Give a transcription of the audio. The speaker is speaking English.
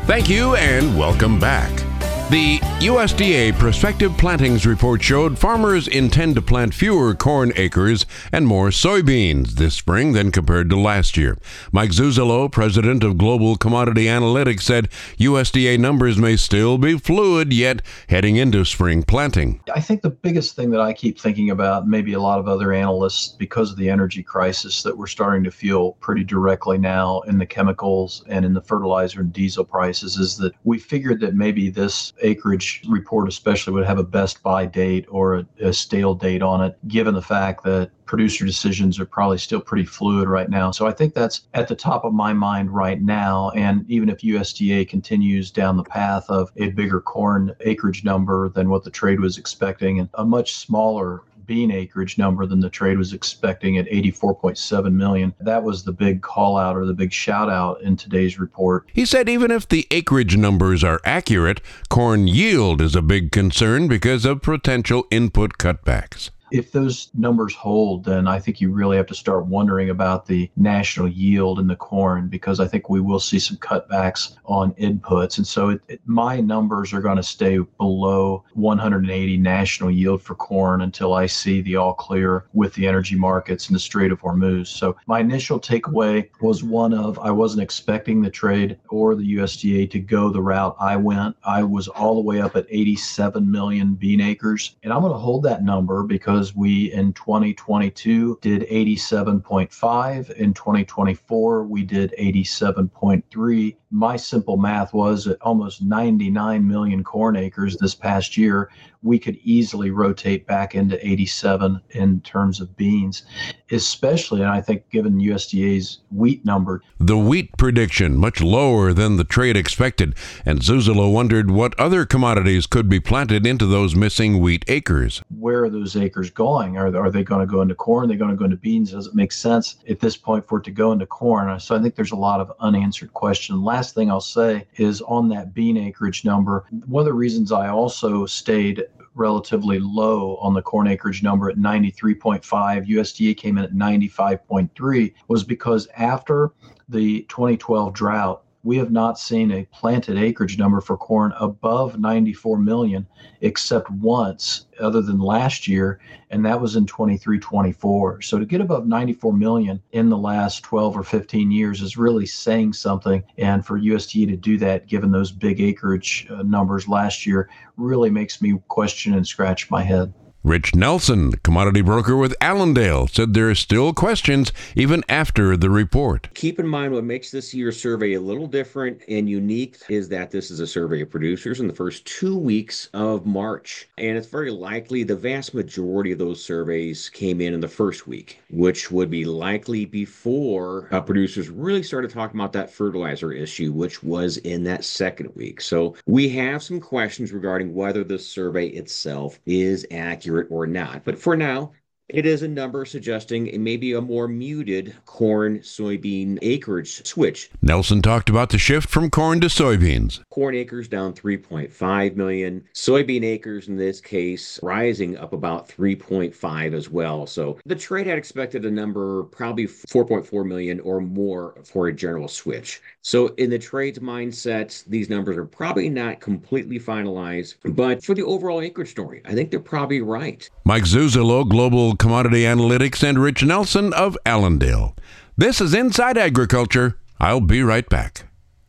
Thank you and welcome back. The USDA Prospective Plantings Report showed farmers intend to plant fewer corn acres and more soybeans this spring than compared to last year. Mike Zuzolo, president of Global Commodity Analytics, said USDA numbers may still be fluid yet heading into spring planting. I think the biggest thing that I keep thinking about, maybe a lot of other analysts, because of the energy crisis that we're starting to feel pretty directly now in the chemicals and in the fertilizer and diesel prices, is that we figured that maybe this acreage report especially would have a best by date or a stale date on it, given the fact that producer decisions are probably still pretty fluid right now. So I think that's at the top of my mind right now. And even if USDA continues down the path of a bigger corn acreage number than what the trade was expecting and a much smaller bean acreage number than the trade was expecting at 84.7 million. That was the big call out or the big shout out in today's report. He said even if the acreage numbers are accurate, corn yield is a big concern because of potential input cutbacks. If those numbers hold, then I think you really have to start wondering about the national yield in the corn, because I think we will see some cutbacks on inputs. And so my numbers are going to stay below 180 national yield for corn until I see the all clear with the energy markets and the Strait of Hormuz. So my initial takeaway was one of I wasn't expecting the trade or the USDA to go the route I went. I was all the way up at 87 million bean acres. And I'm going to hold that number because we in 2022 did 87.5. In 2024, we did 87.3. My simple math was at almost 99 million corn acres this past year, we could easily rotate back into 87 in terms of beans, especially, and I think given USDA's wheat number. The wheat prediction much lower than the trade expected, and Zuzolo wondered what other commodities could be planted into those missing wheat acres. Where are those acres going? Are they going to go into corn? Are they going to go into beans? Does it make sense at this point for it to go into corn? So I think there's a lot of unanswered questions. Last thing I'll say is on that bean acreage number, one of the reasons I also stayed relatively low on the corn acreage number at 93.5, USDA came in at 95.3, was because after the 2012 drought, we have not seen a planted acreage number for corn above 94 million except once, other than last year, and that was in 23-24. So to get above 94 million in the last 12 or 15 years is really saying something. And for USDA to do that, given those big acreage numbers last year, really makes me question and scratch my head. Rich Nelson, commodity broker with Allendale, said there are still questions even after the report. Keep in mind what makes this year's survey a little different and unique is that this is a survey of producers in the first 2 weeks of March. And it's very likely the vast majority of those surveys came in the first week, which would be likely before producers really started talking about that fertilizer issue, which was in that second week. So we have some questions regarding whether the survey itself is accurate or not. But for now, it is a number suggesting maybe a more muted corn-soybean acreage switch. Nelson talked about the shift from corn to soybeans. Corn acres down 3.5 million. Soybean acres, in this case, rising up about 3.5 as well. So the trade had expected a number probably 4.4 million or more for a general switch. So in the trade's mindset, these numbers are probably not completely finalized. But for the overall acreage story, I think they're probably right. Mike Zuzolo, Global Commodity Analytics, and Rich Nelson of Allendale. This is Inside Agriculture. I'll be right back.